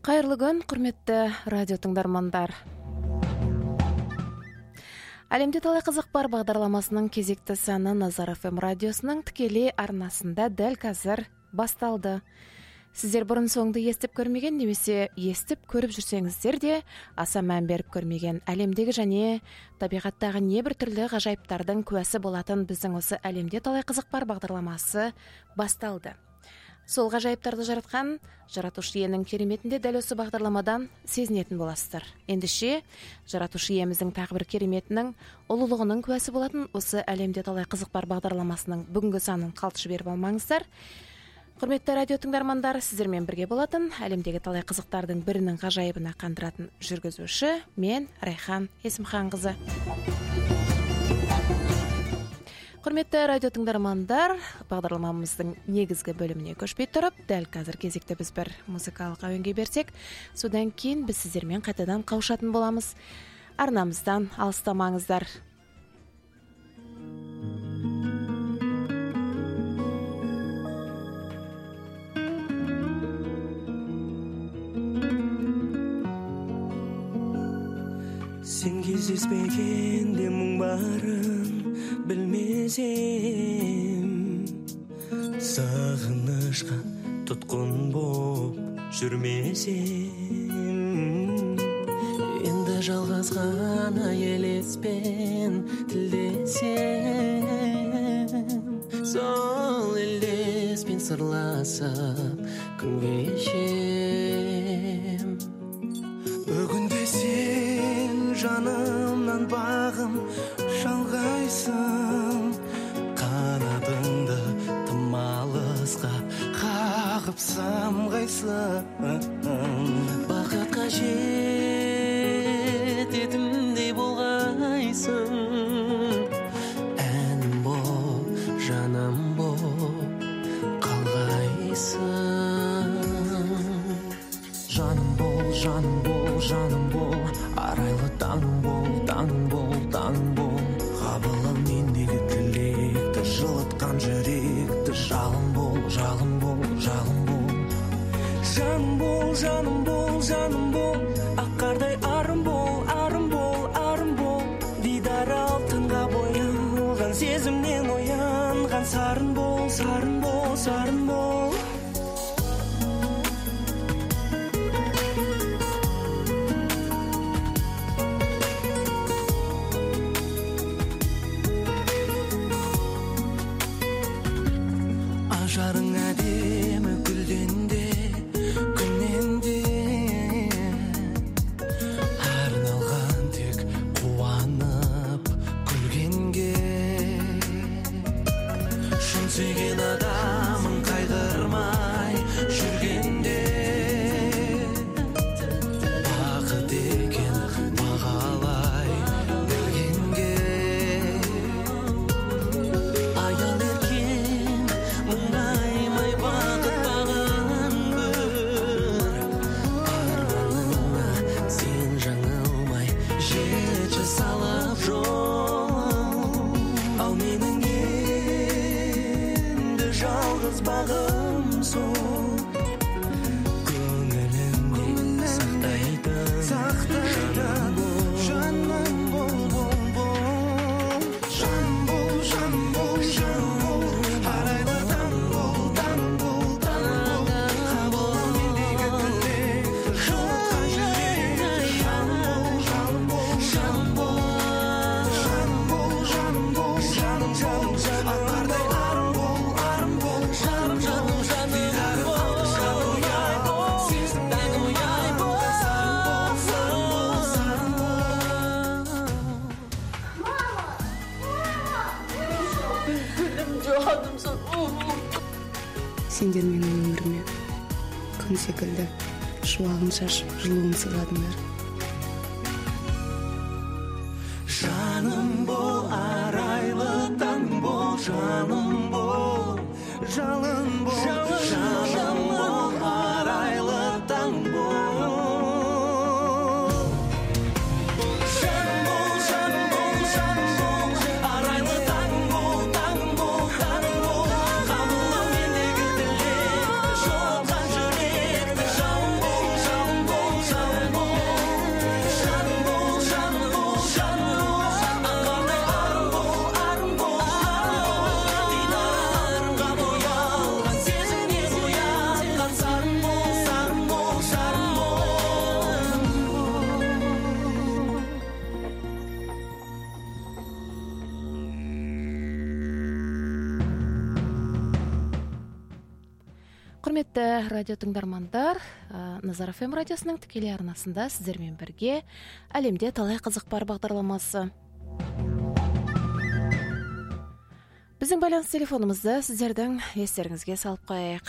Кайырлы күн, құрметті радио тыңдармандар. Әлемде талай қызық бар бағдарламасының кезекті саны Назар FM радиосының тікелей арнасында дәл қазір басталды. Сіздер бұрын соңды естіп көрмеген немесе естіп көріп жүрсеңіздер де аса мән беріп көрмеген әлемдегі және табиғаттағы небір түрлі ғажайыптардың куәсі болатын біздің осы әлемде талай қызық бар бағдарламасы басталды. Сол ғажайыптарды жаратқан жаратушы иенің кереметінде дәл осы бағдарламадан сезінетін боласыздар. Ендеше жаратушы иеміздің тағы бір кереметінің ұлылығының куәсі болатын осы әлемде талай қызық бар бағдарламасының бүгінгі санын қалт жіберіп алмаңыздар. Құрметті радио тыңдармандар, сіздермен бірге болатын әлемдегі талай қызықтардың бірінің ғажайыбына қандыратын жүргізуші мен Райхан Есімханқызы. Құрметті радио тыңдармандар, бағдарламамыздың негізгі бөліміне көшпей тұрып, дәл қазір кезекті біз бір музыкалық әуенге берсек, содан кейін біз сіздермен қайтадан қауышатын боламыз. Арнамыздан алыстамаңыздар. Сен кездеспегенде мұң барын білмесем, сағынышқа тұтқын боп жүрмесем, енді жалғыз ғана елеспен тілдесем, сол елеспен сырласып күн кешем. Бүгінде сен жанымнан бағым шалғайсың, қанатыңды тым алысқа қағып самғайсың. Бақытқа жететіндей болғайсың, әнім бол, жаным бол, қалғайсың. Жаным бол, жаным бол, жаным бол, арайлы таңым бол, таңым бол, таңым бол. Қабылым мендегі тілекті, жылытқан жүректі, жалын бол, жалын бол, жалын бол. Жаным бол, жаным бол, жаным бол, аққардай арым бол, арым бол, арым бол. Дидар алтынға боялған сезімнен оянған сарын бол, сарын бол, сарын бол. Ажарың әдемі гүлден де, күннен де, арналған тек қуанып күлгенге. Шын сүйген адамын қайғырмай жүргенде, бақыт екен бағалай білгенге. Аял еркен мұңаймай бақыт бағын бір, арманыңа сен жаңылмай жетші салып жол. Ал менің енді жалғыз бағым сол, көңілімде сақтайтын жаным бол, бол, бол. Жаным бол, жаным бол, жаным бол, арайлы таңым бол, таңым бол, таңым бол. Қабылым мендегі тілекті, жылытқан жүректі, жаным бол, жаным бол, жаным бол. Жаным бол, жаным бол, жаным, жаным, жаным. Аққардай арым бол, арым бол, жаным, жаным, жаным. Дидарым алтынға боялған сезімнен оянған сарын бол, сарын бол, сарын бол. Сендер менің өміріме күн секілді шуағын шашып жылуын сыйладыңдар. Жаным бол, арайлы таңым бол, жаным бол, жалын бол, жаным бол, арайлы таңым бол. Жаным бол, жаным бол, жаным бол, арайлы таңым бол, таңым бол, таңым бол. Қабылым мендегі тілекті, жылытқан жүректі, жалын бол, жалын Құрметті радио тыңдармандар, Назар ФМ радиосының тікелей арнасында сіздермен бірге әлемде талай қызық бар бағдарламасы. Біздің байланыс телефонымызды сіздердің естеріңізге салып қояйық: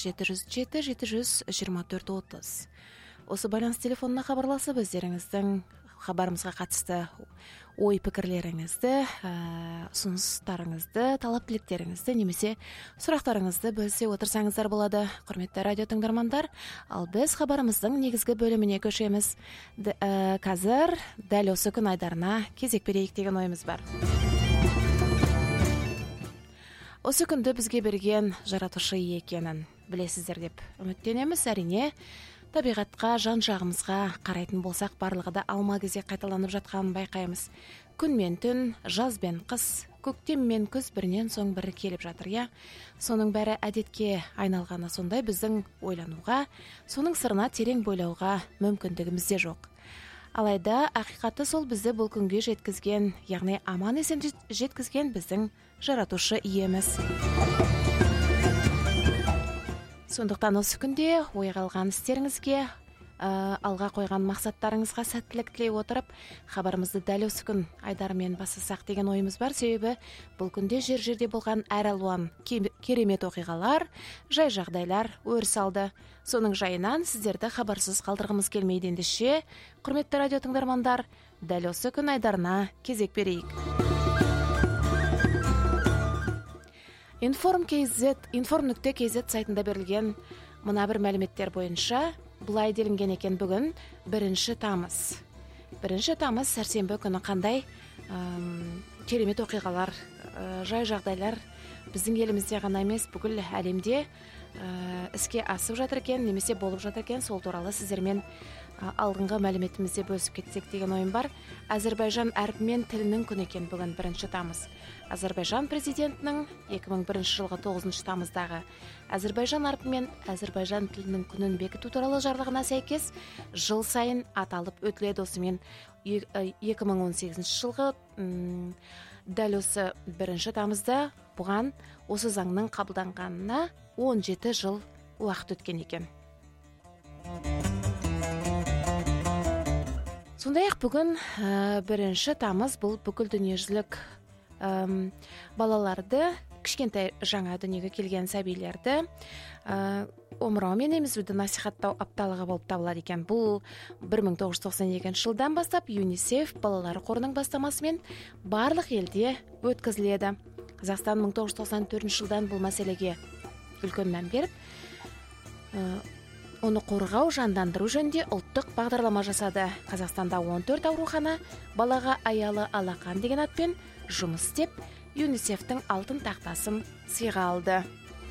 8707-724-30. Осы байланыс телефонына хабарласып, өздеріңіздің хабарымызға қатысты ой пікірлеріңізді, ұсыныстарыңызды, талап тілектеріңізді немесе сұрақтарыңызды бөлісе отырсаңыздар болады. Құрметті радио тыңдармандар, ал біз хабарымыздың негізгі бөліміне көшеміз. Қазір дәл осы күн айдарына кезек берейік деген ойымыз бар. Осы күнді бізге берген жаратушы екенін білесіздер деп үміттенеміз. Әрине, табиғатқа, жан жағымызға қарайтын болсақ, барлығы да алма кезек қайталанып жатқанын байқаймыз. Күн мен түн, жаз бен қыс, көктем мен күз бірінен соң бірі келіп жатыр, я. Соның бәрі әдетке айналғаны сондай, біздің ойлануға, соның сырына терең бойлауға мүмкіндігіміз де жоқ. Алайда ақиқаты сол, бізді бұл күнге жеткізген, яғни аман есен жеткізген біздің жаратушы иеміз. Сондықтан осы күнде ойға алған істеріңізге, алға қойған мақсаттарыңызға сәттілік тілей отырып, хабарымызды дәл осы күн айдарымен бастасақ деген ойымыз бар. Себебі бұл күнде жер-жерде болған әр алуан керемет оқиғалар, жай жағдайлар өріс алды. Соның жайынан сіздерді хабарсыз қалдырғымыз келмейді. Ендеше, құрметті радио тыңдармандар, дәл осы күн айдарына кезек берейік. Inform.kz сайтында берілген мына бір мәліметтер бойынша бұлай делінген екен: бүгін 1 тамыз. 1 тамыз сәрсенбі күні қандай керемет оқиғалар, жай жағдайлар біздің елімізде ғана емес, бүкіл әлемде іске асып жатыр екен, немесе болып жатыр екен, сол туралы сіздермен алдыңғы мәліметімізде бөлісіп кетсек деген ойым бар. Әзірбайжан әрпімен тілінің күні екен бүгін 1 тамыз. Әзірбайжан президентінің 2001 жылғы 9 тамыздағы Әзірбайжан әрпімен Әзірбайжан тілінің күнін бекіту туралы жарлығына сәйкес жыл сайын аталып өтіледі. Осымен 2018 жылғы дәл осы 1 тамызда бұған осы заңның қабылданғанына 17 жыл уақыт өткен екен. Сондай-ақ бүгін 1 тамыз бұл бүкіл дүниежүзілік балаларды, кішкентай жаңа дүниеге келген сәбилерді омырау мен емізуді насихаттау апталығы болып табылады екен. Бұл 1992 жылдан бастап ЮНИСЕФ балалар қорының бастамасымен барлық елде өткізіледі. Қазақстан 1994 жылдан бұл мәселеге үлкен мән беріп, оны қорғау, жандандыру жөнінде ұлттық бағдарлама жасады. Қазақстанда 14 аурухана балаға аялы алақан деген атпен жұмыс істеп, ЮНИСЕФтің алтын тақтасын сыйға алды.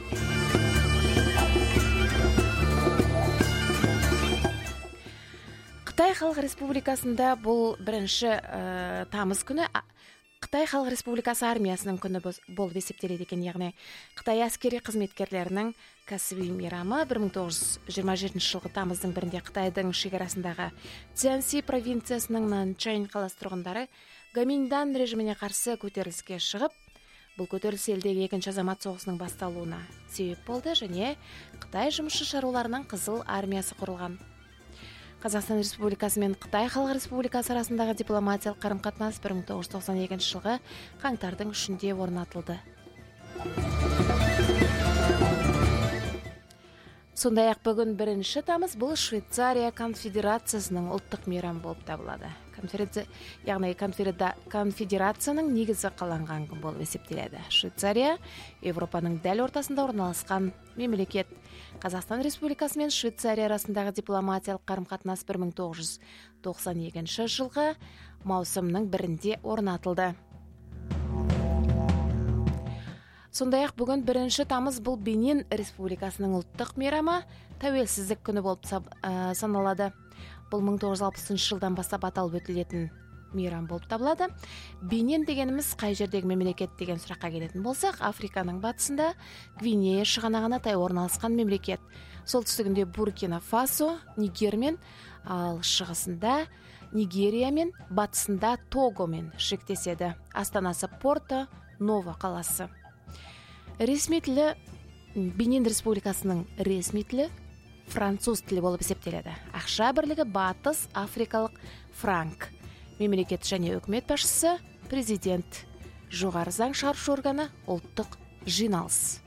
Қытай Халық Республикасында бұл 1 тамыз күні Қытай Халық Республикасы армиясының күні болып есептеледі екен. Яғни Қытай әскери қызметкерлерінің кәсіби мейрамы 1927 жылғы тамыздың 1-інде Қытайдың шекарасындағы Цзянси провинциясының Нанчань қаласы тұрғындары Гоминьдан режиміне қарсы көтеріліске шығып, бұл көтеріліс елдегі екінші азамат соғысының басталуына себеп болды және Қытай жұмысшы шаруаларының қызыл армиясы құрылған. Қазақстан Республикасы мен Қытай Халық Республикасы арасындағы дипломатиялық қарым-қатынас 1992 жылғы қаңтардың 3-інде орнатылды. Сондай-ақ бүгін 1 тамыз бұл Швейцария конфедерациясының ұлттық мейрамы болып табылады. Яғни конфедерацияның негізі қаланған күн болып есептеледі. Швейцария Европаның дәл ортасында орналасқан мемлекет. Қазақстан Республикасы мен Швейцария арасындағы дипломатиялық қарым-қатынас 1992 жылғы маусымның 1-інде орнатылды. Сондай-ақ бүгін 1 тамыз бұл Бенин Республикасының ұлттық мейрамы, тәуелсіздік күні болып саналады. Бұл 1960 жылдан бастап аталып өтілетін мейрам болып табылады. Бенин дегеніміз қай жердегі мемлекет деген сұраққа келетін болсақ, Африканың батысында Гвинея шығанағына тай орналасқан мемлекет. Солтүстігінде Буркина Фасо, Нигермен, ал шығысында Нигерия мен, батысында Тогомен шектеседі. Астанасы Порто Ново қаласы. Ресми тілі Бенин Республикасының ресми тілі француз тілі болып есептеледі. Ақша бірлігі батыс африкалық франк. Мемлекет және үкімет басшысы президент. Жоғары заң шығарушы органы ұлттық жиналыс.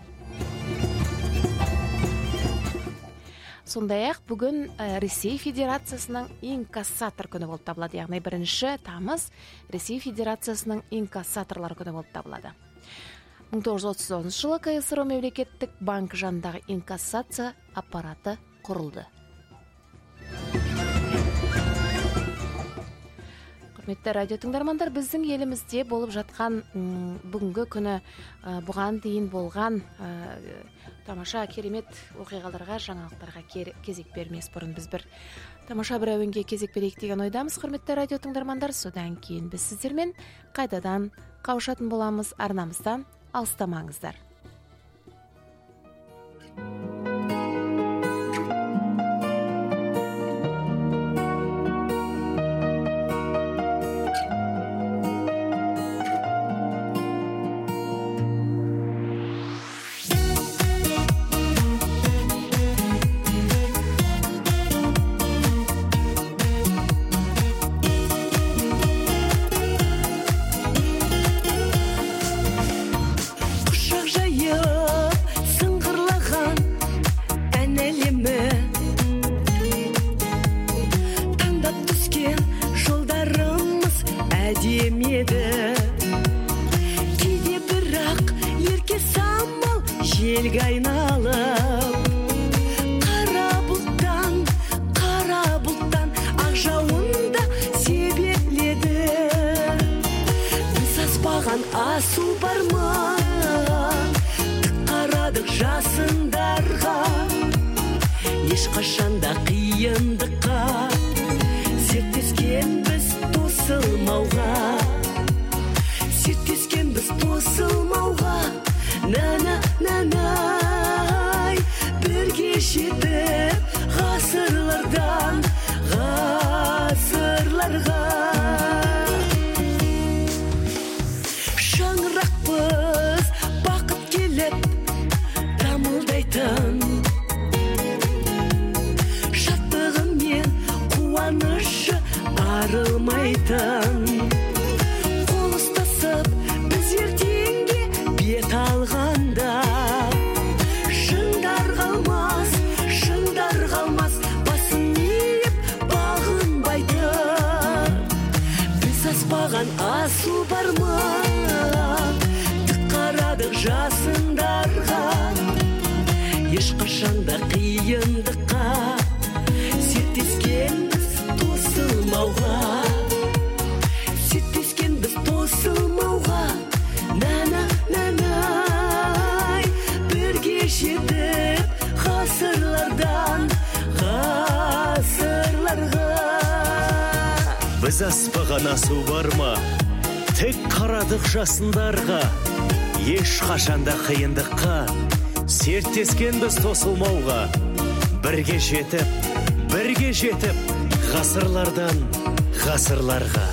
Сондай-ақ бүгін Ресей Федерациясының инкассатор күні болып табылады. Яғни 1 тамыз Ресей Федерациясының инкассаторлар күні болып табылады. 1939 жылы КСР мемлекеттік банк жанындағы инкассация аппараты құрылды. Құрметті радио тыңдармандар, біздің елімізде болып жатқан бүгінгі күні бұған дейін болған тамаша керемет оқиғаларға, жаңалықтарға кезек бермес бұрын біз бір тамаша бір әуенге кезек берейік деген ойдамыз. Құрметті радио тыңдармандар, содан кейін біз сіздермен қайтадан қауышатын боламыз. Арнамыздан алыстамаңыздар. Біз аспаған асу бар ма? Тек қарадық жасындарға, еш қашанда қиындыққа, серттескенбіз тосылмауға, бірге жетіп, ғасырлардан ғасырларға.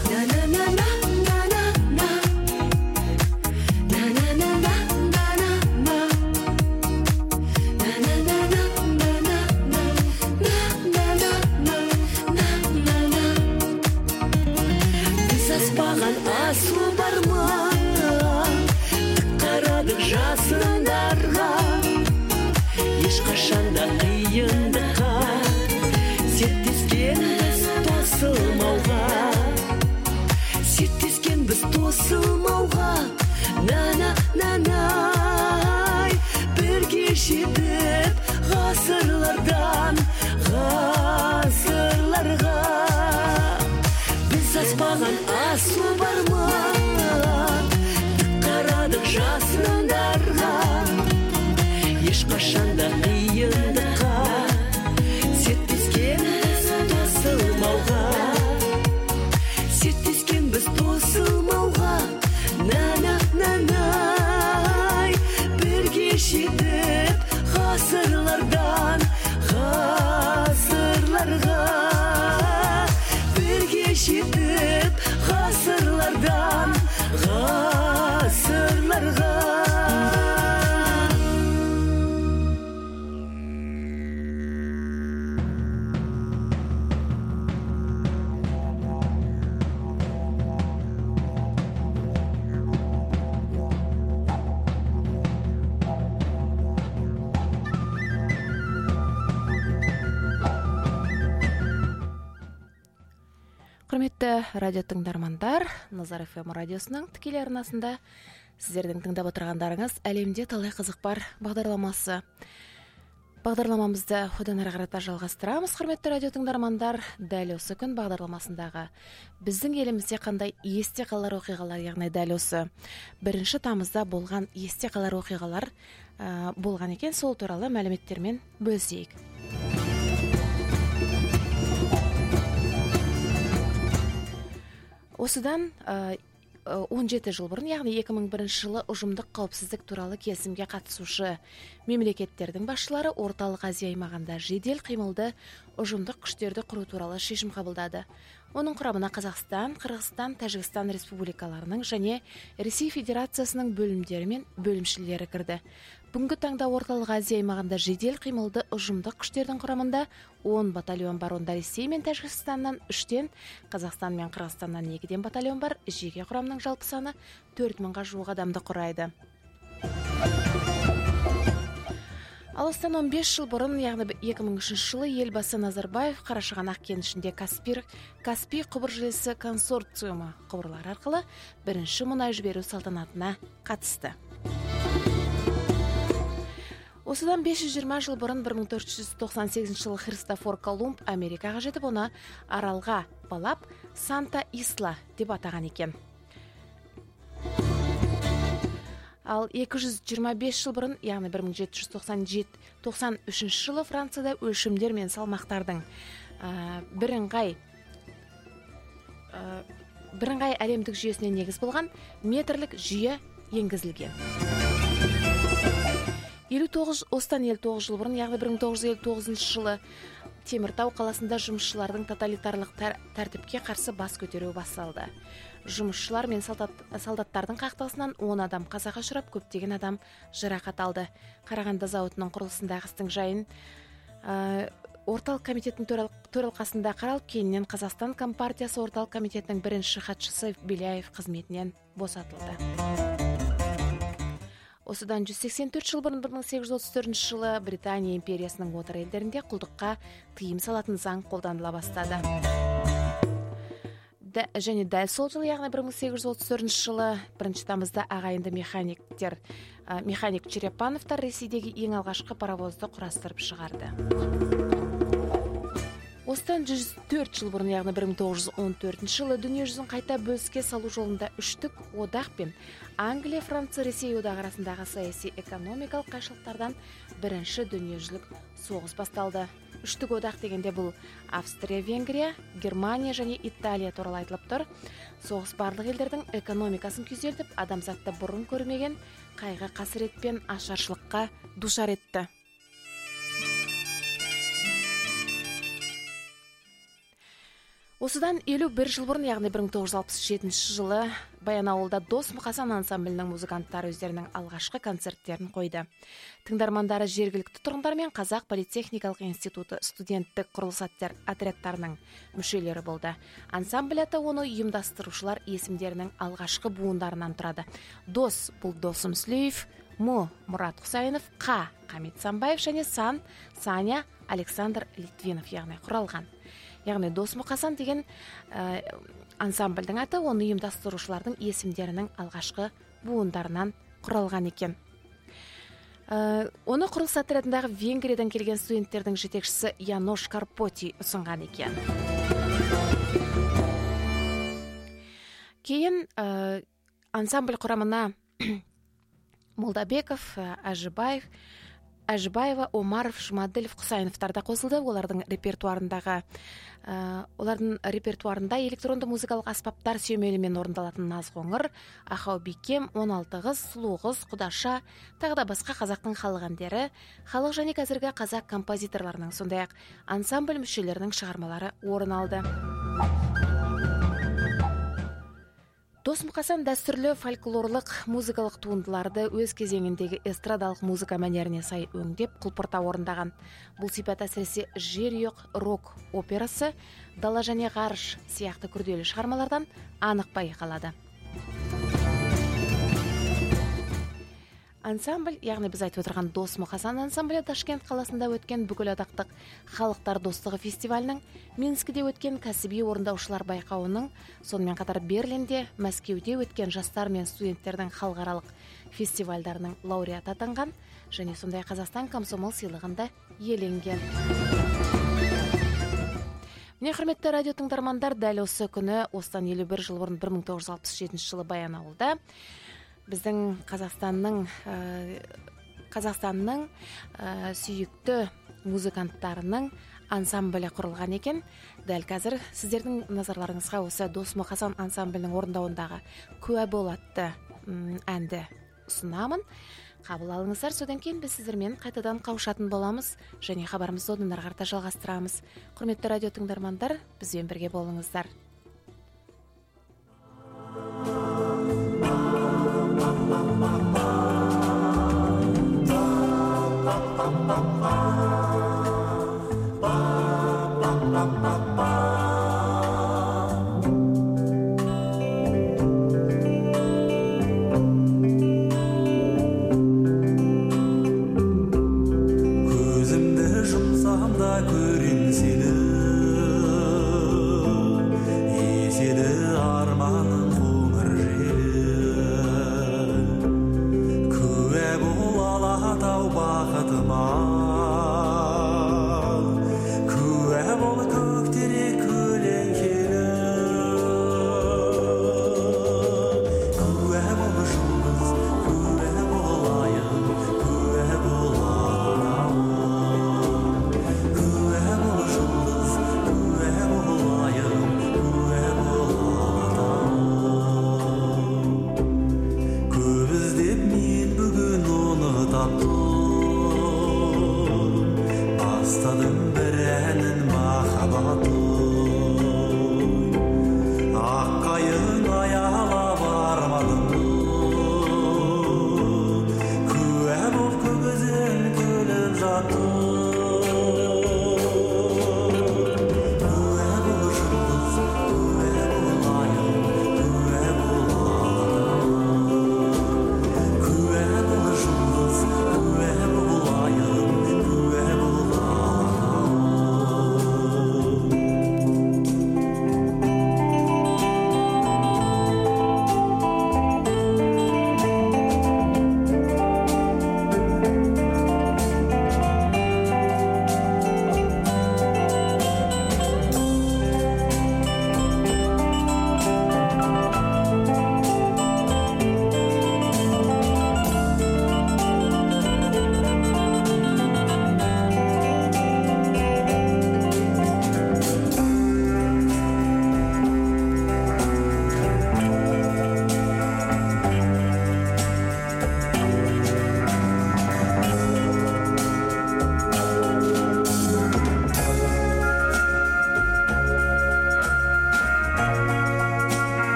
Сеттескен тосылмауға, құрметті радио тыңдармандар, Назар ФМ радиосының тікелей арнасында сіздердің тыңдап отырғандарыңыз әлемде талай қызық бар бағдарламасы. Бағдарламамызды одан ары қарата жалғастырамыз. Құрметті радио тыңдармандар, дәл осы күн бағдарламасындағы біздің елімізде қандай есте қалар оқиғалар, яғни дәл осы 1 тамызда болған есте қалар оқиғалар болған екен, сол туралы мәліметтермен бөлісейік. Осыдан 17 жыл бұрын, яғни 2001 жылы ұжымдық қауіпсіздік туралы келісімге қатысушы мемлекеттердің басшылары Орталық Азия аймағында жедел қимылды ұжымдық күштерді құру туралы шешім қабылдады. Оның құрамына Қазақстан, Қырғызстан, Тәжікстан республикаларының және Ресей Федерациясының бөлімдері мен бөлімшелері кірді. Бүгінгі таңда Орталық Азия аймағында жедел қимылды ұжымдық күштердің құрамында 10 батальон бар. Онда Ресей мен Тәжікстаннан 3-тен, Қазақстан мен Қырғызстаннан 2-ден батальон бар. Жеке құрамның жалпы саны 4000-ға жуық адамды құрайды. Ал осыдан 15 жыл бұрын, яғни 2003 жылы елбасы Назарбаев Қарашығанақ кенішінде Каспий құбыр желісі консорциумы құбырлар арқылы бірінші мұнай жіберу салтанатына қатысты. Осыдан 520 жыл бұрын 1498 жылы Христофор Колумб Америкаға жетіп, оны аралға балап Санта-Исла деп атаған екен. Ал 225 жыл бұрын, яғни 1793 жылы Францияда өлшемдер мен салмақтардың бірыңғай әлемдік жүйесіне негіз болған метрлік жүйе енгізілген. Осыдан 59 жыл бұрын, яғни 1959 жылы Теміртау қаласында жұмысшылардың тоталитарлық тәртіпке қарсы бас көтеруі басталды. Жұмысшылар мен солдаттардың қақтығысынан 10 адам қазаға ұшырап, көптеген адам жарақат алды. Қарағанды зауытының құрылысындағы істің жайын орталық комитеттің төралқасында қаралып, кейіннен Қазақстан Компартиясы орталық комитетінің бірінші хатшысы Беляев қызметінен босатылды. Осыдан 184 жыл бұрын 1834 жылы Британия империясының отар елдерінде құлдыққа тыйым салатын заң қолданыла бастады. Және дәл сол жылы, яғни 1834 жылы 1 тамызда ағайынды механик Черепановтар Ресейдегі ең алғашқы паровозды құрастырып шығарды. Осыдан 104 жыл бұрын, яғни 1914 жылы дүниежүзін қайта бөліске салу жолында үштік одақ пен Англия, Франция, Ресей одағы арасындағы саяси экономикалық қайшылықтардан бірінші дүниежүзілік соғыс басталды. Үштік одақ дегенде бұл Австрия, Венгрия, Германия және Италия туралы айтылып тұр. Соғыс барлық елдердің экономикасын күйзелтіп, адамзатты бұрын көрмеген қайғы қасірет пен ашаршылыққа душар етті. Осыдан 51 жыл бұрын, яғни 1967 жылы Баянауылда Дос Мұқасан ансамблінің музыканттары өздерінің алғашқы концерттерін қойды. Тыңдармандары жергілікті тұрғындар мен Қазақ политехникалық институты студенттік құрылыс отрядтарының мүшелері болды. Ансамбль аты оны ұйымдастырушылар есімдерінің алғашқы буындарынан тұрады. Дос бұл Досым Сүлеев, Мұрат Құсайынов, Қамит Самбаев және Саня Александр Литвинов, яғни құралған. Яғни Дос Мұқасан деген ансамбльдің аты оны ұйымдастырушылардың есімдерінің алғашқы буындарынан құралған екен. Оны құрылыс отрядындағы Венгриядан келген студенттердің жетекшісі Янош Карпоти ұсынған екен. Кейін ансамбль құрамына Молдабеков, Әжібаева, Омаров, Жұмаділов, Құсайыновтарда қосылды. Олардың репертуарында электронды музыкалық аспаптар сүйемелімен орындалатын Назғоңыр, Ахау Бикем, 16 қыз, Сұлу қыз, Құдаша, тағы да басқа қазақтың халық әндері, халық және қазіргі қазақ композиторларының, сондай-ақ ансамбль мүшелерінің шығармалары орын алды. Дос Мұқасан дәстүрлі фольклорлық музыкалық туындыларды өз кезеңіндегі эстрадалық музыка мәнеріне сай өңдеп, құлпырта орындаған. Бұл сипат әсіресе Жерұйық рок операсы, Дала және ғарыш сияқты күрделі шығармалардан анық байқалады. ансамбль, яғни біз айтып отырған Дос Мұқасан ансамблі Ташкент қаласында өткен бүкіл одақтық халықтар достығы фестивалінің, Минскіде өткен кәсіби орындаушылар байқауының, сонымен қатар Берлинде, Мәскеуде өткен жастар мен студенттердің халықаралық фестивальдарының лауреаты атанған және сондай Қазақстан комсомол сыйлығында иеленген. Міне, құрметті радио тыңдармандар, дәл осы күні осыдан 51 жыл бұрын 1967 жылы Баянауылда біздің Қазақстанның сүйікті музыканттарының ансамблі құрылған екен. Дәл қазір сіздердің назарларыңызға осы Дос Мұқасан ансамблінің орындауындағы «Куә бол» атты әнді ұсынамын. Қабыл алыңыздар, содан кейін біз сіздермен қайтадан қауышатын боламыз және хабарымызды одан ары қарата жалғастырамыз. Құрметті радио тыңдармандар, бізбен бірге болыңыздар.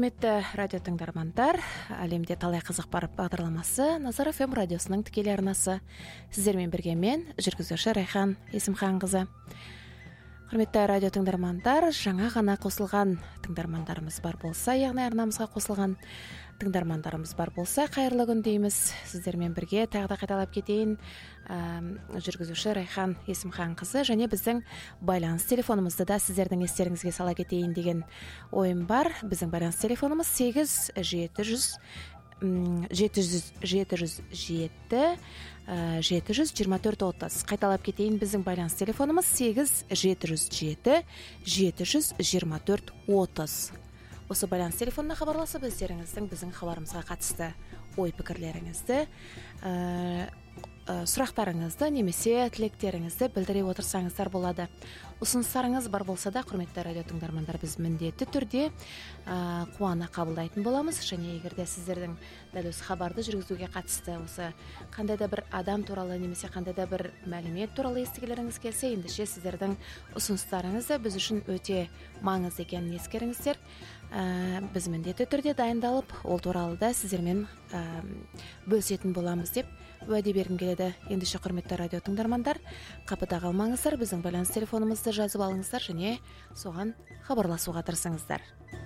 Құрметті радио тыңдармандар, әлемде талай қызық бар бағдарламасы Назар ФМ радиосының тікелей арнасы. Сіздермен бірге мен, жүргізуші Райхан Есімханқызы. Құрметті радио тыңдармандар, жаңа ғана қосылған тыңдармандарымыз бар болса, яғни арнамызға қосылған тыңдармандарымыз бар болса, қайырлы күн дейміз. Сіздермен бірге тағы да қайталап кетейін, жүргізуші Райхан Есімханқызы, және біздің байланыс телефонымызды да сіздердің естеріңізге сала кетейін деген ойым бар. Біздің байланыс телефонымыз 707-724-30. Қайталап кетейін, біздің байланыс телефонымыз 707-724-30. Осы байланыс телефонына хабарласып, өздеріңіздің біздің хабарымызға қатысты ой пікірлеріңізді, сұрақтарыңызды немесе тілектеріңізді білдіре отырсаңыздар болады. Ұсыныстарыңыз бар болса да, құрметті радио тыңдармандар, біз міндетті түрде қуана қабылдайтын боламыз. Және егер де сіздердің дәл осы хабарды жүргізуге қатысты осы қандай да бір адам туралы немесе қандай да бір мәлімет туралы естігілеріңіз келсе, ендеше сіздердің ұсыныстарыңызды біз үшін өте маңызды екенін ескеріңіздер. Біз міндетті түрде дайындалып, ол туралы да сіздермен бөлісетін боламыз деп уәде бергім келеді. Ендеше құрметті радио тыңдармандар, қапыда қалмаңыздар, біздің байланыс телефонымызды жазып алыңыздар және соған хабарласуға тырысыңыздар.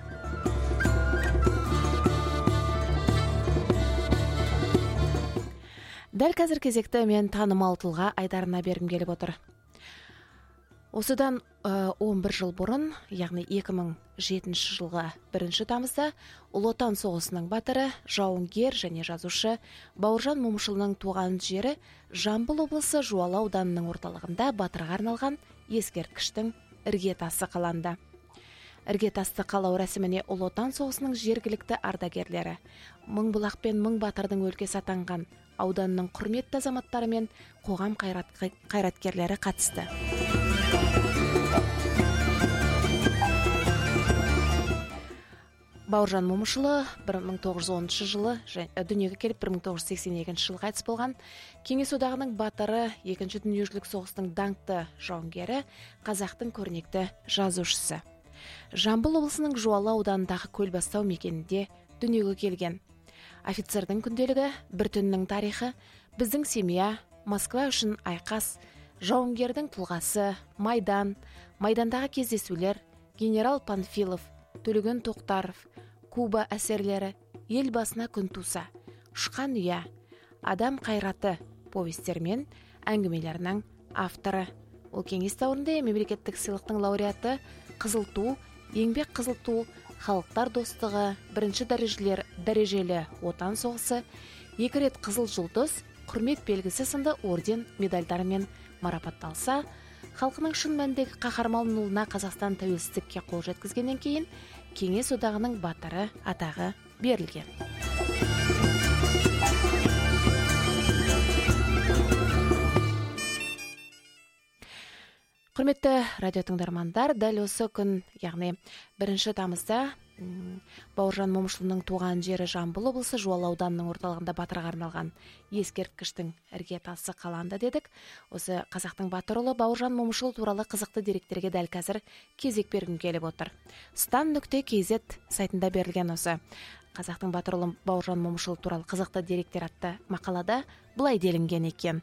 Дәл қазір кезекті мен танымал тұлға Айдарына бергім келіп отыр. Осыдан 11 жыл бұрын, яғни 2007 жылғы 1 тамызда Ұлы Отан соғысының батыры, жауынгер және жазушы Бауыржан Момышұлының туған жері Жамбыл облысы Жуалы ауданының орталығында батырға арналған ескерткіштің іргетасы қаланды. Іргетасты қалау рәсіміне Ұлы Отан соғысының жергілікті ардагерлері, Мыңбұлақ пен Мың батырдың өлкесі атанған ауданның құрметті азаматтары мен қоғам қайраткерлері қатысты. Бауыржан Момышұлы 1910 жылы дүниеге келіп 1982 жылы қайтыс болған. Кеңес одағының батыры, Екінші дүниежүзілік соғыстың даңқты жауынгері, қазақтың көрнекті жазушысы. Жамбыл облысының Жуалы ауданындағы Көлбастау мекенінде дүниеге келген. Офицердің күнделігі, бір түннің тарихы, біздің семья, Москва үшін айқас, жауынгердің тұлғасы, Майдан, Майдандағы кездесулер, генерал Панфилов, Төлеген Тоқтаров, Куба әсерлері, ел басына күн туса, Ұшқан ұя, адам қайраты повестермен әңгімелерінің авторы. Ол кеңес дәуірінде мемлекеттік сыйлықтың лауреаты, Қызыл ту, еңбек Қызыл ту, халықтар достығы, бірінші дәрежелі отан соғысы, 2 рет Қызыл жұлдыз, құрмет белгісі сынды орден медальдарымен марапатталса, халқының шын мәніндегі қаһарман ұлына Қазақстан тәуелсіздікке қол жеткізгеннен кейін Кеңес одағының батыры атағы берілген. Құрметті радио тыңдармандар, дәл осы күн, яғни 1 тамызда Бауыржан Момышұлының туған жері Жамбыл облысы Жуалы ауданының орталығында батырға арналған ескерткіштің іргетасы қаланды дедік. Осы қазақтың батыры Бауыржан Момышұл туралы қызықты деректерге дәл қазір кезек бергім келіп отыр. stan.kz сайтында берілген осы қазақтың батыры Бауыржан Момышұл туралы қызықты деректер атты мақалада былай делінген екен.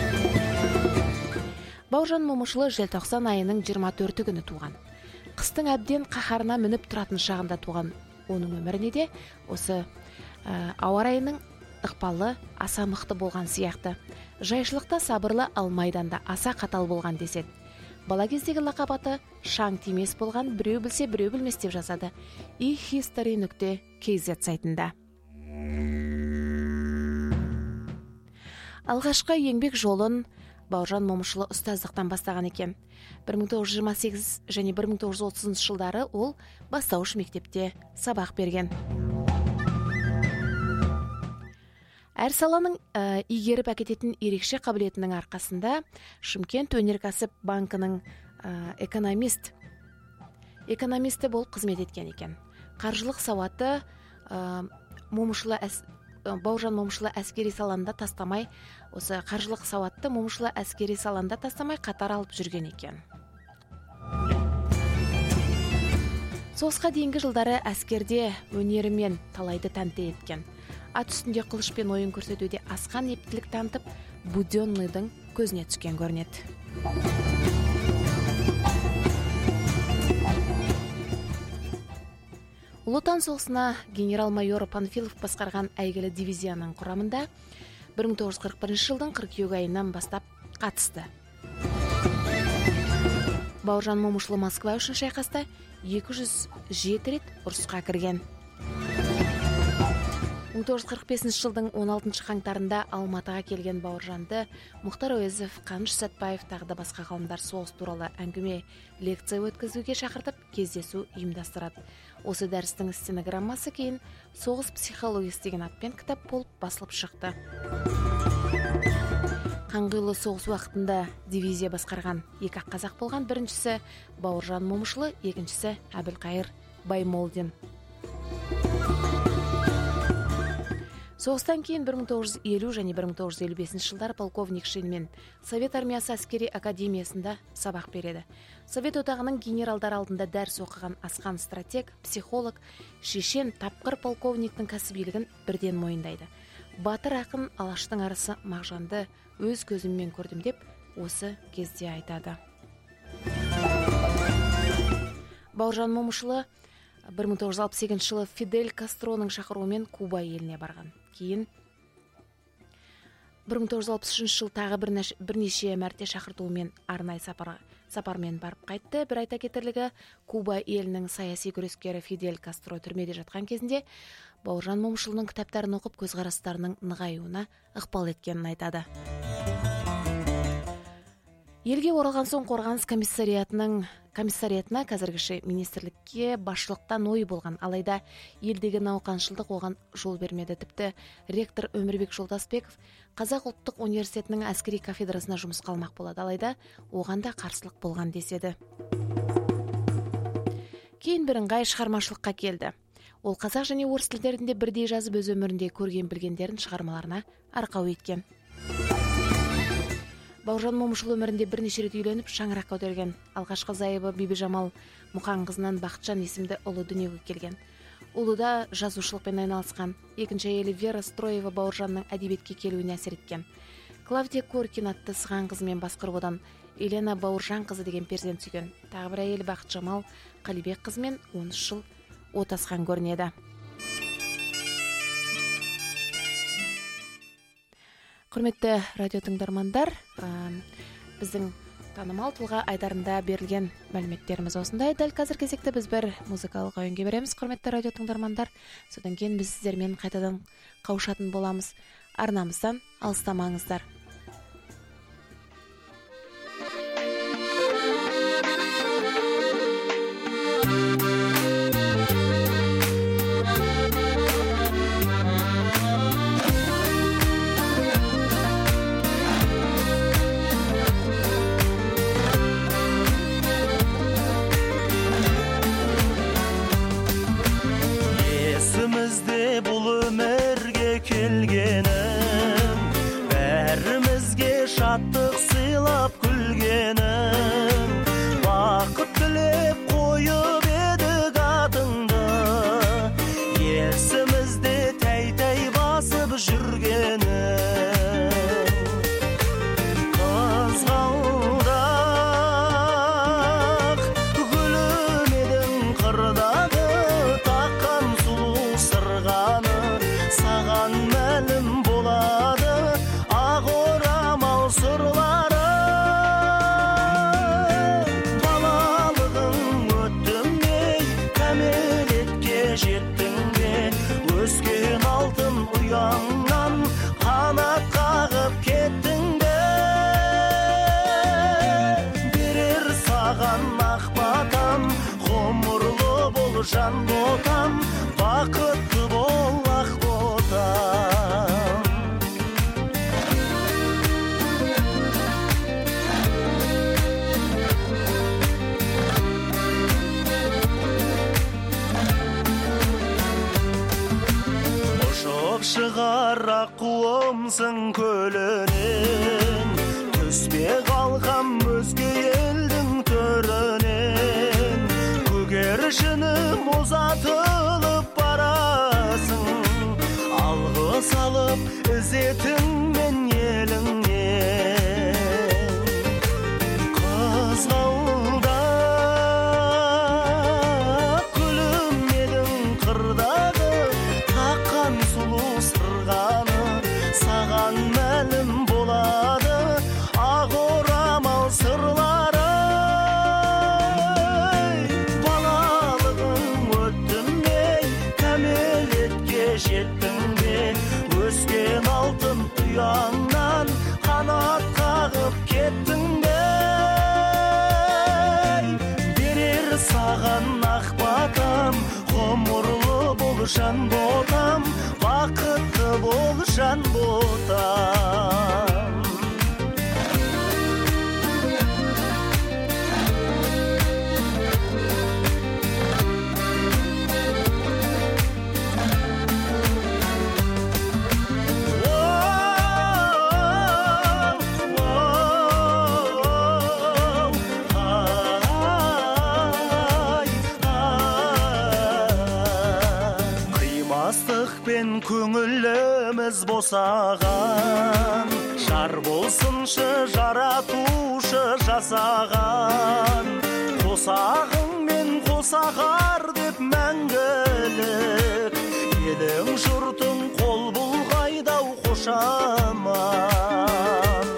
Бауыржан Момышұлы желтоқсан айының 24 күні туған. Қыстың әбден қаһарына мініп тұратын шағында туған. Оның өміріне де осы ауа райының ықпалы аса мықты болған сияқты. Жайшылықта сабырлы, ал майданда аса қатал болған деседі. Бала кездегі лақап аты шаң тимес болған, біреу білсе біреу білмес деп жазады ihistory.kz сайтында. Алғашқы еңбек жолын Бауыржан Момышұлы ұстаздықтан бастаған екен. 1928 және 1930 жылдары ол бастауыш мектепте сабақ берген. Әр саланың игеріп әкететін ерекше қабілетінің арқасында Шымкент өнеркәсіп банкының экономисті болып қызмет еткен екен. Қаржылық сауаты Бауыржан Момышұлы әскери саланда тастамай, осы қаржылық сауатты Момышұлы әскери саланда тастамай қатар алып жүрген екен. Соғысқа дейінгі жылдары әскерде өнерімен талайды тәнті еткен. Ат үстінде қылышпен ойын көрсетуде асқан ептілік танытып, Буденныйдың көзіне түскен көрінеді. Ұлы Отан соғысына генерал-майор Панфилов басқарған әйгілі дивизияның құрамында 1941 жылдың қыркүйек айынан бастап қатысты. Бауыржан Момышұлы Москва үшін шайқаста 207 рет ұрысқа кірген. 1945 жылдың 16 қаңтарында Алматыға келген Бауыржанды Мұхтар Әуезов, Қаныш Сәтбаев тағы да басқа ғалымдар соғыс туралы әңгіме, лекция өткізуге шақыртып, кездесу ұйымдастырады. Осы дәрістің стенограммасы кейін «Соғыс психологиясы» деген атпен кітап болып басылып шықты. Қанқұйлы соғыс уақытында дивизия басқарған екі қазақ болған, біріншісі Бауыржан Момышұлы, екіншісі Әбілқайыр Баймолдин. Соғыстан кейін 1950 және 1955 жылдар полковник шенмен Совет армиясы әскери академиясында сабақ береді. Совет одағының генералдар алдында дәріс оқыған асқан стратег, психолог, шешен, тапқыр полковниктің кәсібилігін бірден мойындайды. Батыр ақын Алаштың арысы Мағжанды өз көзіммен көрдім деп осы кезде айтады. Бауыржан Момышұлы 1968 жылы Фидель Кастроның шақыруымен Куба еліне барған. Кейін 1963 жыл тағы бірнеше мәрте шақыртуымен арнайы сапармен барып қайтты. Бір айта кетерлігі, Куба елінің саяси күрескері Фидель Кастро түрмеде жатқан кезінде Бауыржан Момышұлының кітаптарын оқып көзқарастарының нығаюына ықпал еткенін айтады. Елге оралған соң қорғаныс комиссариятына қазіргіше министрлікке басшылықтан ой болған, алайда елдегі науқаншылдық оған жол бермеді. Тіпті ректор Өмірбек Жолдасбеков Қазақ ұлттық университетінің әскери кафедрасына жұмысқа алмақ болады, алайда оған да қарсылық болған деседі. Кейін бірыңғай шығармашылыққа келді. Ол қазақ және орыс тілдерінде бірдей жазып өз өмірінде көрген білгендерін шығармаларына арқау еткен. Бауыржан Момышұлы өмірінде бірнеше рет үйленіп, шаңырақ көтерген. Алғашқы зайыбы Бибижамал Мұқанқызынан Бақытжан есімді ұлы дүниеге келген. Ұлы да жазушылықпен айналысқан. Екінші әйелі Вера Строева Бауыржанның әдебиетке келуіне әсер еткен. Клавдия Коркин атты сыған қызымен басқарып, одан Елена Бауыржан қызы деген перзент сүйген. Тағы бір әйелі Бақытжамал Қалибек қызымен 13 жыл отасқан көрінеді. Құрметті радио тыңдармандар, біздің танымал тұлға айдарында берілген мәліметтеріміз осындай. Дәл қазір кезекте біз бір музыкалық ойынға береміз. Құрметті радио тыңдармандар, содан кейін біз сіздермен қайтадан қауышатын боламыз. Арнамыздан алыстамаңыздар. Шаттық сыйлап күлгенім, бақыт тілеп қойып едік атыңды, есімізде тәй-тәй басып жүргенім. Қызғалдақ гүлім едің қырдағы, таққан сұлу сырғаны саған мәлім болады. Сұрлары балалығың өттің бе, кәмелетке жеттің бе, өскен алтын ұяңнан қанат қағып кеттің бе. Берер саған ақ батам, ғұмырлы бол жан ботам, бақытты бол ақ ботам. Шығар аққуымсың көлінен, түспе қалғам өзге елдің төрінен, көгершіні ізетіңмен еліңнен қызғалдақ гүлім едің қырдағы таққан сұлу сырғаны саған мәлім болады ақ орамал сырлары балалығың өттің бе кәмелетке жеттің бе өскен алтын ұяңнан қанат қағып кеттің бе берер саған ақ батам ғұмырлы бол жан ботам бақытты бол жан ботам қимастықпен көңіліміз босаған жар болсыншы жаратушы жасаған қосағыңмен қосағар деп мәңгілік елің жұртың қол бұлғайдау қошаман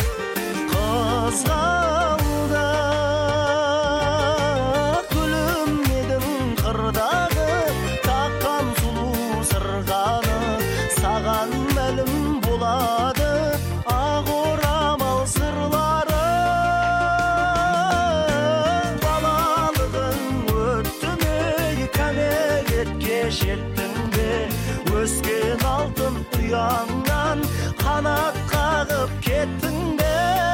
қызғалдақ гүлім едің қырдағы таққан сұлу сырғаны саған мәлім болады ақ орамал сырлары балалығың өтті ме кәмелетке жеттің бе өскен алтын ұяңнан қанат қағып кеттің бе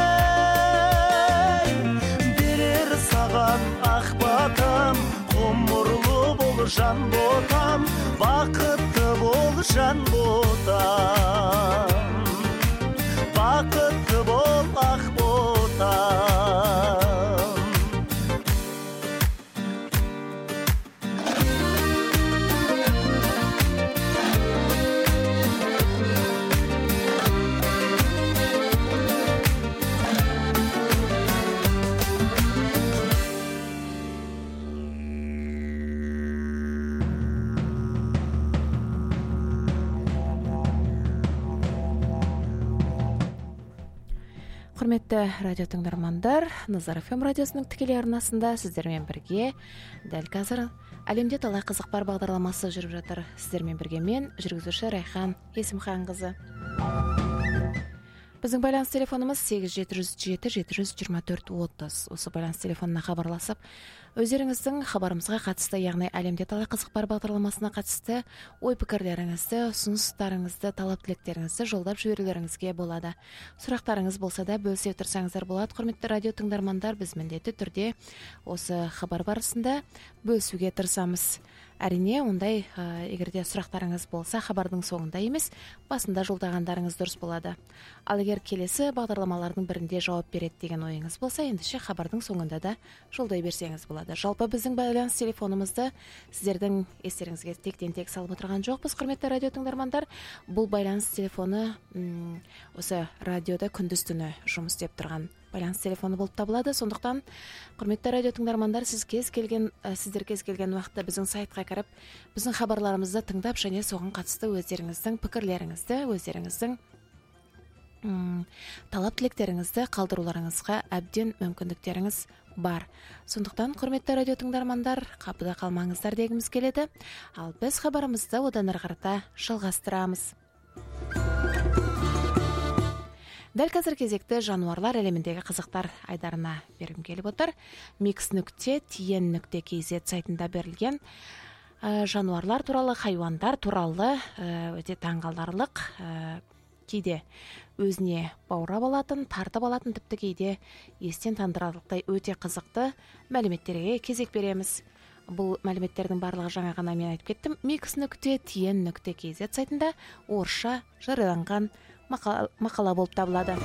берер саған ақ батам ғұмырлы бол жан ботам бақытты бол жан ботам бақытты бол ақ ботам Құрметті радио тыңдармандар, Назар ФМ радиосының тікелей арнасында сіздермен бірге дәл қазір әлемде талай қызық бар бағдарламасы жүріп жатыр. Сіздермен бірге мен, жүргізуші Райхан Есімханқызы. Біздің байланыс телефонымыз 8707-724-30. Осы байланыс телефонына хабарласып, өздеріңіздің хабарымызға қатысты, яғни әлемде талай қызық бар бағдарламасына қатысты ой-пікірлеріңізді, ұсыныстарыңызды, талап-тілектеріңізді жолдап жіберулеріңізге болады. Сұрақтарыңыз болса да бөлісе тұрсаңыздар болады. Құрметті радио тыңдармандар, біз міндетті түрде осы хабар барысында бөлісуге тырысамыз. Әрине, ондай егерде сұрақтарыңыз болса, хабардың соңында емес, басында жолдағандарыңыз дұрыс болады. Ал егер келесі бағдарламалардың бірінде жауап береді деген ойыңыз болса, ендеше хабардың соңында да жолдай берсеңіз болады. Жалпы біздің байланыс телефонымызды сіздердің естеріңізге тектен-тек салып отырған жоқпыз, құрметті радио тыңдармандар. Бұл байланыс телефоны осы радиода күндіз-түні жұмыс істеп тұрған байланыс телефоны болып табылады. Сондықтан, құрметті радио тыңдармандар, сіздер кез келген уақытта біздің сайтқа кіріп, біздің хабарларымызды тыңдап және соған қатысты өздеріңіздің пікірлеріңізді, өздеріңіздің талап-тілектеріңізді қалдыруларыңызға әбден мүмкіндіктеріңіз бар. Сондықтан, құрметті радио тыңдармандар, қапыда қалмаңыздар дегіміз келеді. Ал біз хабарымызды одан әрі қарата жалғастырамыз. Дәл қазір кезекті жануарлар әлеміндегі қызықтар айдарына бергім келіп отыр. mix.tn.kz сайтында берілген жануарлар туралы, хайуандар туралы өте таңғаларлық, кейде өзіне баурап алатын, тартып алатын, тіпті кейде естен тандырарлықтай өте қызықты мәліметтерге кезек береміз. Бұл мәліметтердің барлығы жаңа ғана мен айтып кеттім. mix.tn.kz сайтында орысша жарияланған мақала болып табылады.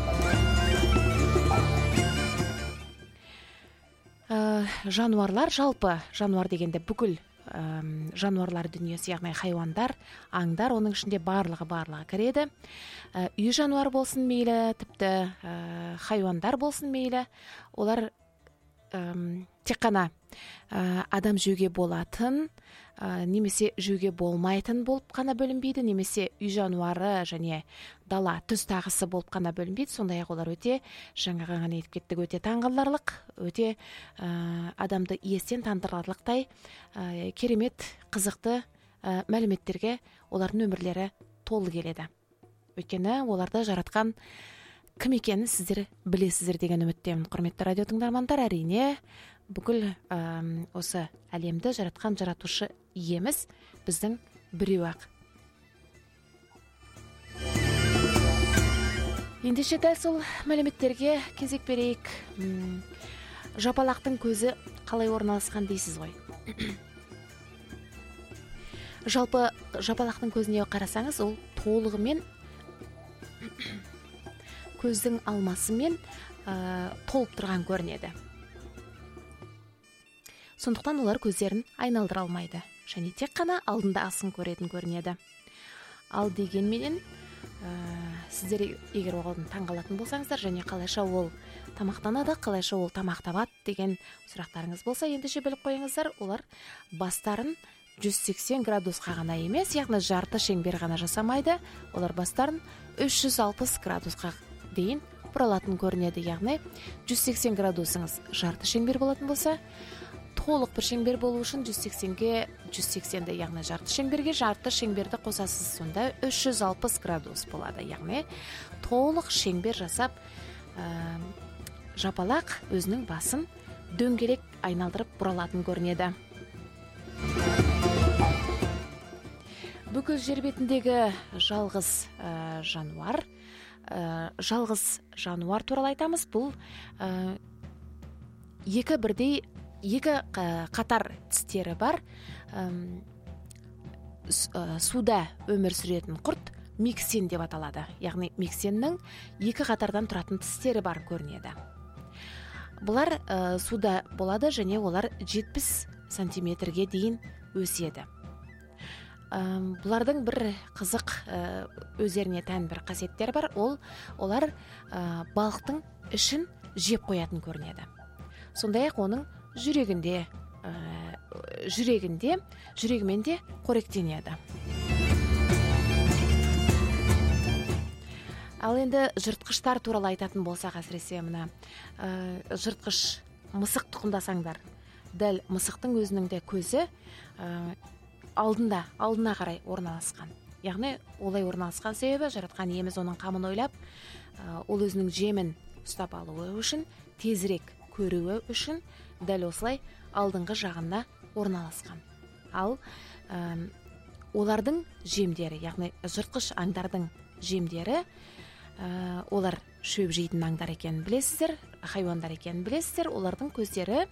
Жануарлар, жалпы жануар дегенде бүкіл жануарлар дүниесі, яғни хайуандар, аңдар, оның ішінде барлығы кіреді. Үй жануар болсын мейлі, тіпті хайуандар болсын мейлі, олар тек қана адам жеуге болатын немесе жеуге болмайтын болып қана бөлінбейді, немесе үй жануары және дала түз тағысы болып қана бөлінбейді. Сондай-ақ олар өте, жаңағы ғана айтып кеттік, өте таңғаларлық, өте адамды естен тандырарлықтай керемет, қызықты мәліметтерге олардың өмірлері толы келеді. Өйткені оларды жаратқан кім екенін сіздер білесіздер деген үміттемін. Құрметті радио тыңдармандар, әрине бүкіл осы әлемді жаратқан жаратушы иеміз біздің біреу-ақ. Ендеше дәл сол мәліметтерге кезек берейік. Жапалақтың көзі қалай орналасқан дейсіз ғой. Жалпы жапалақтың көзіне қарасаңыз, ол толығымен көздің алмасымен толып тұрған көрінеді. Сондықтан олар көздерін айналдыра алмайды, және тек қана алдында асын көретін көрінеді. Ал дегенменен сіздер егер оған таңғалатын болсаңыздар, және қалайша ол тамақтанады, қалайша ол тамақ табады деген сұрақтарыңыз болса, ендеше біліп қойыңыздар, олар бастарын 180 градусқа ғана емес, яғни жарты шеңбер ғана жасамайды, олар бастарын 360 градусқа дейін бұралатын көрінеді. Яғни 180 градусыңыз жарты шеңбер болатын болса, толық бір шеңбер болу үшін 180-ге 180-ді, яғни жарты шеңберді қосасыз, сонда 360 градус болады. Яғни толық шеңбер жасап, жапалақ өзінің басын дөңгелек айналдырып бұралатын көрінеді. Бүкіл жер бетіндегі жалғыз жануар туралы айтамыз. Бұл екі қатар тістері бар, суда өмір сүретін құрт миксен деп аталады. Яғни миксеннің екі қатардан тұратын тістері бар көрінеді. Бұлар суда болады және олар 70 сантиметрге дейін өседі. Бұлардың бір қызық өздеріне тән бір қасиеттері бар. Олар балықтың ішін жеп қоятын көрінеді. Сондай-ақ оның жүрегімен де қоректенеді. Ал енді жыртқыштар туралы айтатын болсақ, әсіресе мына жыртқыш мысық тұқымдасаңдар, дәл мысықтың өзінің де көзі алдына қарай орналасқан. Яғни олай орналасқан себебі жаратқан иеміз оның қамын ойлап, ол өзінің жемін ұстап алуы үшін, тезірек көруі үшін дәл осылай алдыңғы жағына орналасқан. Ал олардың жемдері, яғни жыртқыш аңдардың жемдері, олар шөп жейтін аңдар екенін білесіздер, хайуандар екенін білесіздер. Олардың көздері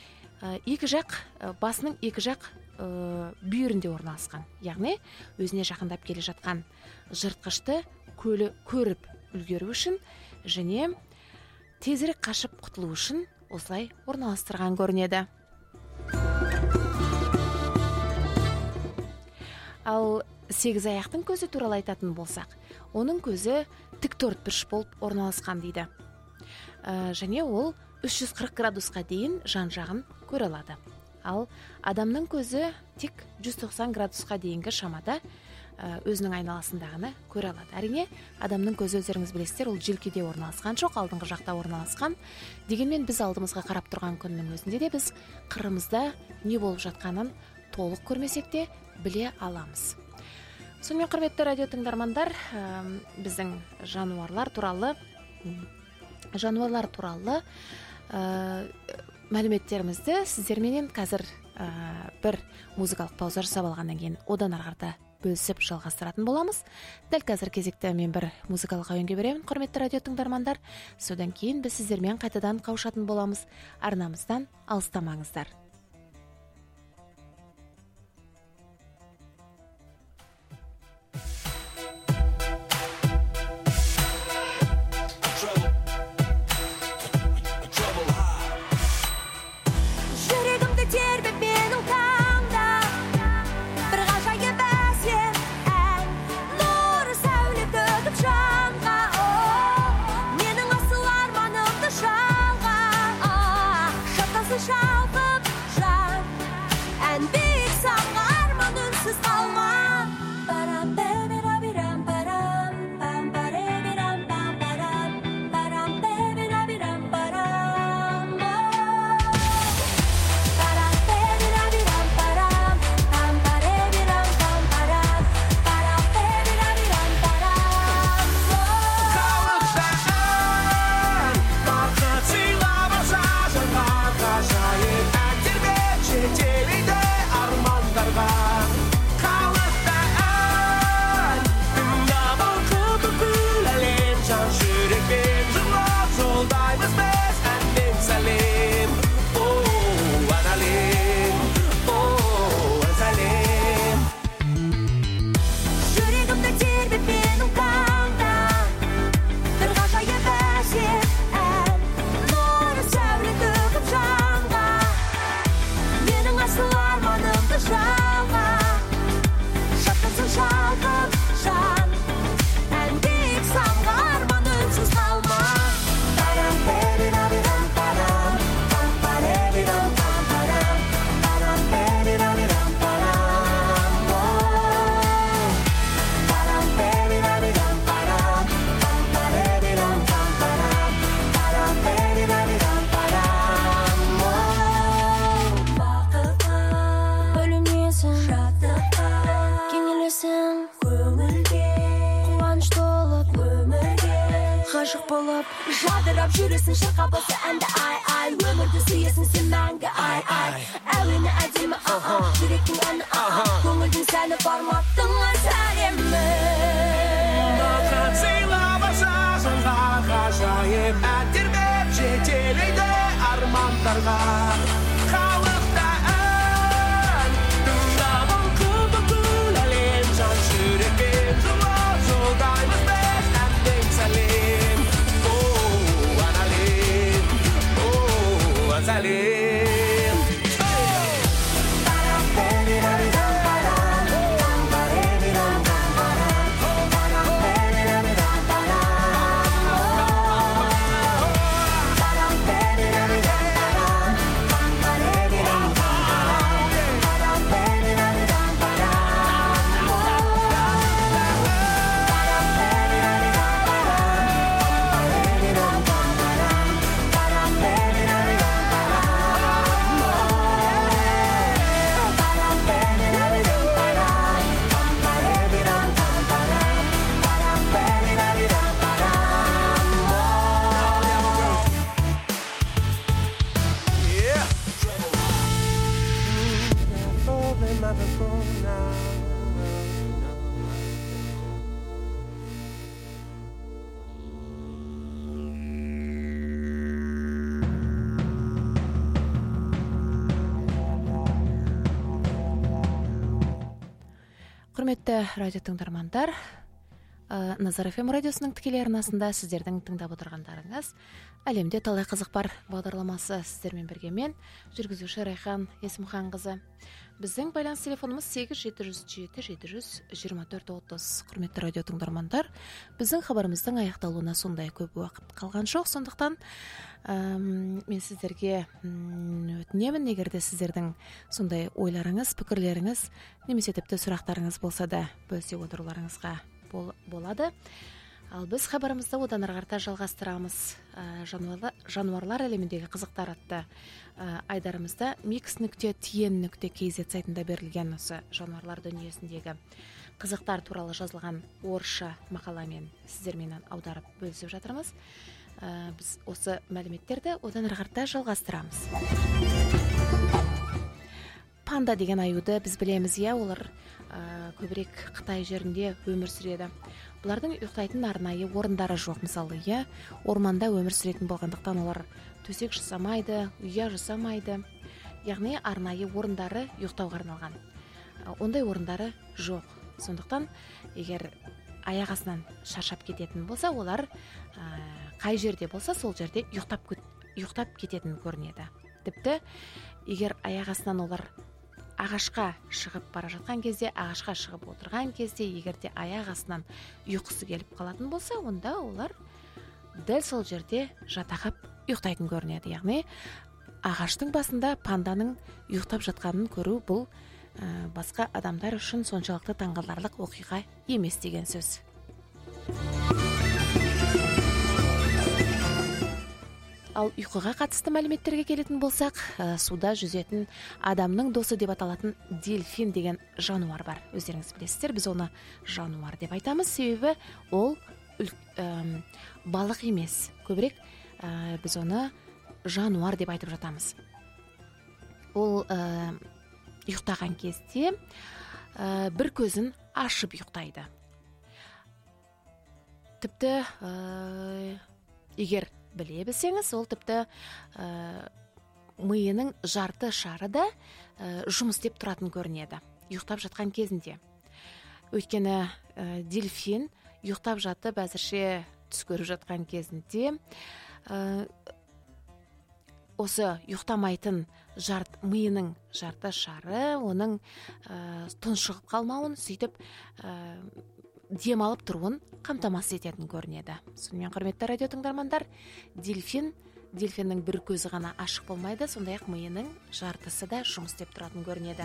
басының екі жақ бүйірінде орналасқан. Яғни өзіне жақындап келе жатқан жыртқышты көріп үлгеру үшін және тезірек қашып құтылу үшін осылай орналастырған көрінеді. Ал сегіз аяқтың көзі туралы айтатын болсақ, оның көзі тік төртбұрыш болып орналасқан дейді. Және ол 340 градусқа дейін жан-жағын көре алады. Ал адамның көзі тек 190 градусқа дейінгі шамада өзінің айналасындағыны көре алады. Әрине, адамның көзі өздеріңіз білесіздер, ол желкеде орналасқан жоқ, алдыңғы жақта орналасқан. Дегенмен біз алдымызға қарап тұрған күннің өзінде де біз қырымызда не болып жатқанын толық көрмесек те біле аламыз. Сонымен құрметті радио тыңдармандар, біздің жануарлар туралы мәліметтерімізді сіздерменен қазір бір музыкалық пауза жасап алғаннан кейін одан арғарда бөлісіп жалғастыратын боламыз. Дәл қазір кезекті мен бір музыкалық әуенге беремін, құрметті радио тыңдармандар. Содан кейін біз сіздермен қайтадан қауышатын боламыз. Арнамыздан алыстамаңыздар. Жүрегімді тербеп менің қанда, Жылдырап жүресің шырқа болса әнді ай өмірді сүйесің сен мәңгі ай әуені әдемі жүректің әні көңілдің сәні форматтың әсәремі Маған сыйлабаса жанға ғажайып әттербеп жетелейді армандарға халықта ән тыңдамын күн әлем жан жүрекпен жылы жолдаймыз біз әнмен сәлем аналем сәлем Құрметті радио тыңдармандар, Назар ФМ радиосының тікелей арнасында сіздердің тыңдап отырғандарыңыз әлемде талай қызық бар бағдарламасы сіздермен бірге мен, жүргізуші Райхан Есімханқызы. Біздің байланыс телефонымыз 8-707-724-30. Құрметті радио тыңдармандар, біздің хабарымыздың аяқталуына сондай көп уақыт қалған жоқ, сондықтан мен сіздерге өтінемін, егер де сіздердің сондай ойларыңыз, пікірлеріңіз, немесе тіпті сұрақтарыңыз болса да бөлісе отыруларыңызға болады. Ал біз хабарымызды одан ары қарата жалғастырамыз. Жануарлар әлеміндегі қызықтар атты айдарымызда mix.tn.kz сайтында берілген осы жануарлар дүниесіндегі қызықтар туралы жазылған орысша мақаламен сіздермен аударып бөлісіп жатырмыз. Біз осы мәліметтерді одан ары қарата жалғастырамыз. Панда деген аюды біз білеміз, олар көбірек Қытай жерінде өмір сүреді. Бұлардың ұйықтайтын арнайы орындары жоқ, мысалы, орманда өмір сүретін болғандықтан олар төсек жасамайды, ұя жасамайды. Яғни арнайы орындары ұйықтауға арналған. Ондай орындары жоқ. Сондықтан, егер аяқ астынан шаршап кететін болса, олар қай жерде болса, сол жерде ұйықтап кететін көрінеді. Тіпті, егер аяқ астынан олар ағашқа шығып бара жатқан кезде, ағашқа шығып отырған кезде, егерде аяқ астынан ұйқысы келіп қалатын болса, онда олар дәл сол жерде жатақап ұйықтайтын көрінеді. Яғни, ағаштың басында панданың ұйықтап жатқанын көру бұл басқа адамдар үшін соншалықты таңғаларлық оқиға емес деген сөз. Ал ұйқыға қатысты мәліметтерге келетін болсақ, суда жүзетін адамның досы деп аталатын дельфин деген жануар бар. Өздеріңіз білесіздер, біз оны жануар деп айтамыз, себебі ол балық емес. Көбірек біз оны жануар деп айтып жатамыз. Ол ұйықтаған кезде бір көзін ашып ұйықтайды. Тіпті егер біле білсеңіз, ол тіпті миының жарты шары да жұмыс істеп тұратын көрінеді ұйықтап жатқан кезінде. Өйткені дельфин ұйықтап жатып әзірше түс көріп жатқан кезінде осы ұйықтамайтын миының жарты шары оның тұншығып қалмауын, сөйтіп демалып тұруын қамтамасыз ететін көрінеді. Сонымен құрметті радио тыңдармандар, дельфиннің бір көзі ғана ашық болмайды, сондай-ақ миының жартысы да жұмыс істеп тұратын көрінеді.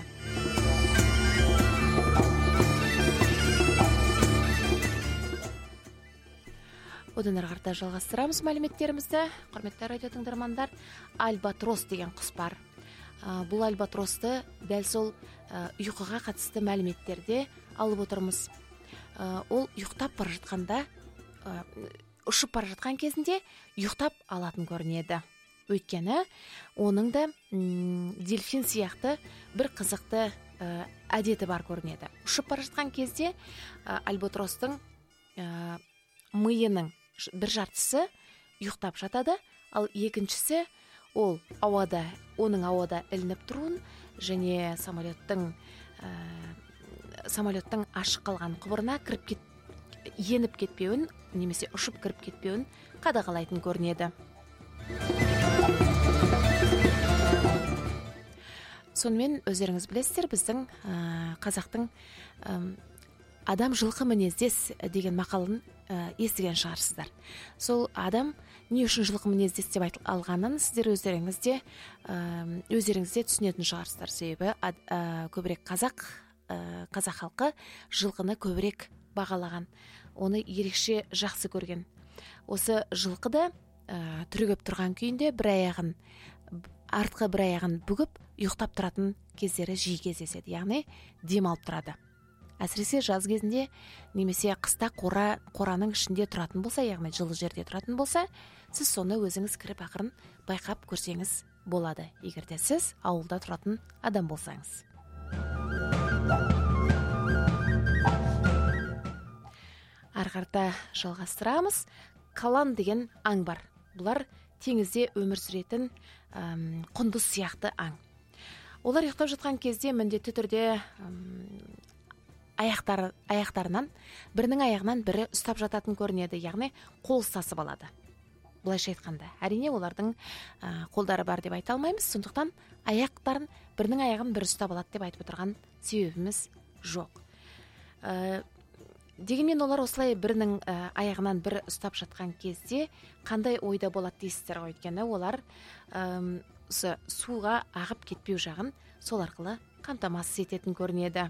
Одан ары қарата жалғастырамыз мәліметтерімізді. Құрметті радио тыңдармандар, альбатрос деген құс бар. Бұл альбатросты дәл сол ұйқыға қатысты мәліметтерде алып отырмыз. Ол ұйықтап бара жатқанда ұшып бара жатқан кезінде ұйықтап алатын көрінеді. Өйткені оның да дельфин сияқты бір қызықты әдеті бар көрінеді. Ұшып бара жатқан кезде альбатростың миының бір жартысы ұйықтап жатады, ал екіншісі ол оның ауада ілініп тұруын және самолеттің ашық қалған құбырына еніп кетпеуін немесе ұшып кіріп кетпеуін қадағалайтын көрінеді. Сонымен өздеріңіз білесіздер, біздің қазақтың адам жылқы мінездес деген мақалын естіген шығарсыздар. Сол адам не үшін жылқы мінездес деп алғанын сіздер өздеріңізде түсінетін шығарсыздар. Себебі көбірек қазақ халқы жылқыны көбірек бағалаған, оны ерекше жақсы көрген. Осы жылқыда түрегеп тұрған күйінде артқы бір аяғын бүгіп ұйықтап тұратын кездері жиі кездеседі, яғни демалып тұрады. Әсіресе жаз кезінде немесе қыста қораның ішінде тұратын болса, яғни жылы жерде тұратын болса, сіз соны өзіңіз кіріп ақырын байқап көрсеңіз болады, егерде сіз ауылда тұратын адам болсаңыз. Арқарта жалғастырамыз. Калан деген аң бар. Бұлар теңізде өмір сүретін құндыз сияқты аң. Олар ұйықтап жатқан кезде міндетті түрде аяқтарынан бірінің аяғынан бірі ұстап жататын көрінеді, яғни қол ұстасып алады. Бұлайша айтқанда, әрине олардың қолдары бар деп айта алмаймыз, сондықтан бірінің аяғын бірі ұстап алады деп айтып отырған себебіміз жоқ. Дегенмен олар осылай бірінің аяғынан бірі ұстап жатқан кезде қандай ойда болады дейсіздер ғой, өйткені олар суға ағып кетпеу жағын сол арқылы қамтамасыз ететін көрінеді.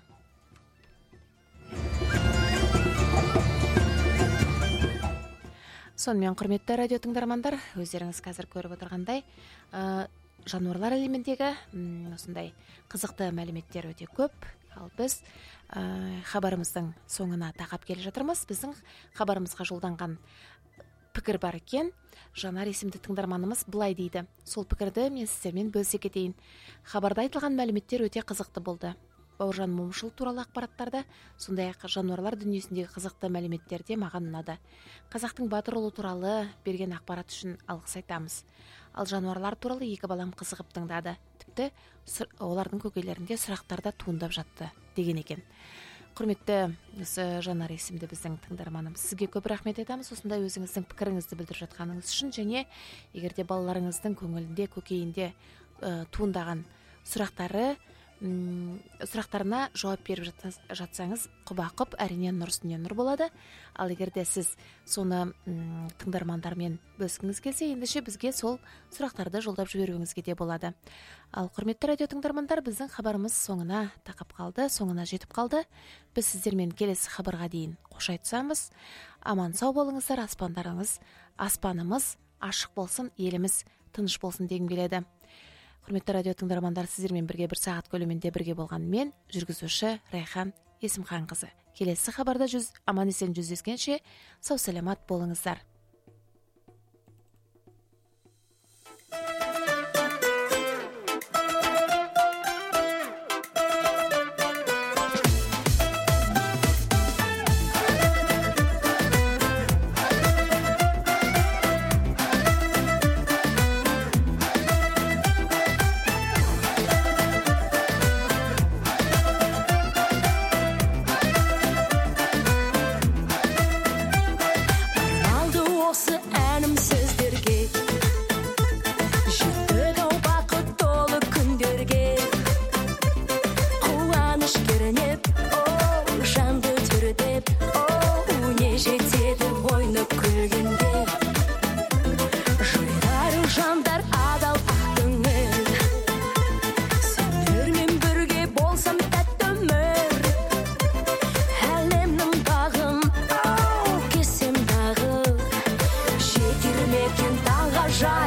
Сонымен құрметті радио тыңдармандар, өздеріңіз қазір көріп отырғандай, жануарлар әлеміндегі осындай қызықты мәліметтер өте көп. Ал біз хабарымыздың соңына тақап келе жатырмыз. Біздің хабарымызға жолданған пікір бар екен. Жанар есімді тыңдарманымыз былай дейді. Сол пікірді мен сіздермен бөлісе кетейін. Хабарда айтылған мәліметтер өте қызықты болды. Бауыржан Момышұлы туралы ақпараттарда, сондай-ақ жануарлар дүниесіндегі қызықты мәліметтерде маған ұнады. Қазақтың батыр ұлы туралы берген ақпарат үшін алғыс айтамыз. Ал жануарлар туралы екі балам қызығып тыңдады. Тіпті олардың көкейлерінде сұрақтар да туындап жатты деген екен. Құрметті Жанар есімді біздің тыңдарманымыз, сізге көп рахмет айтамыз. Осындай өзіңіздің пікіріңізді білдіріп жатқаныңыз үшін, және егерде балаларыңыздың көңілінде, көкейінде туындаған сұрақтарына жауап беріп жатсаңыз, құба-құп әрине нұр үстіне нұр болады. Ал егерде сіз соны тыңдармандармен бөліскіңіз келсе, ендеше бізге сол сұрақтарды жолдап жіберуіңізге де болады. Ал құрметті радио тыңдармандар, біздің хабарымыз соңына жетіп қалды. Біз сіздермен келесі хабарға дейін қош айтысамыз. Аман сау болыңыздар, аспанымыз ашық болсын, еліміз тыныш болсын дегім келеді. Құрметті радио тыңдармандар, сіздермен бірге бір сағат көлемінде бірге болған мен, жүргізуші Райхан Есімханқызы. Келесі хабарда аман есен жүздескенше сау саламат болыңыздар. Жан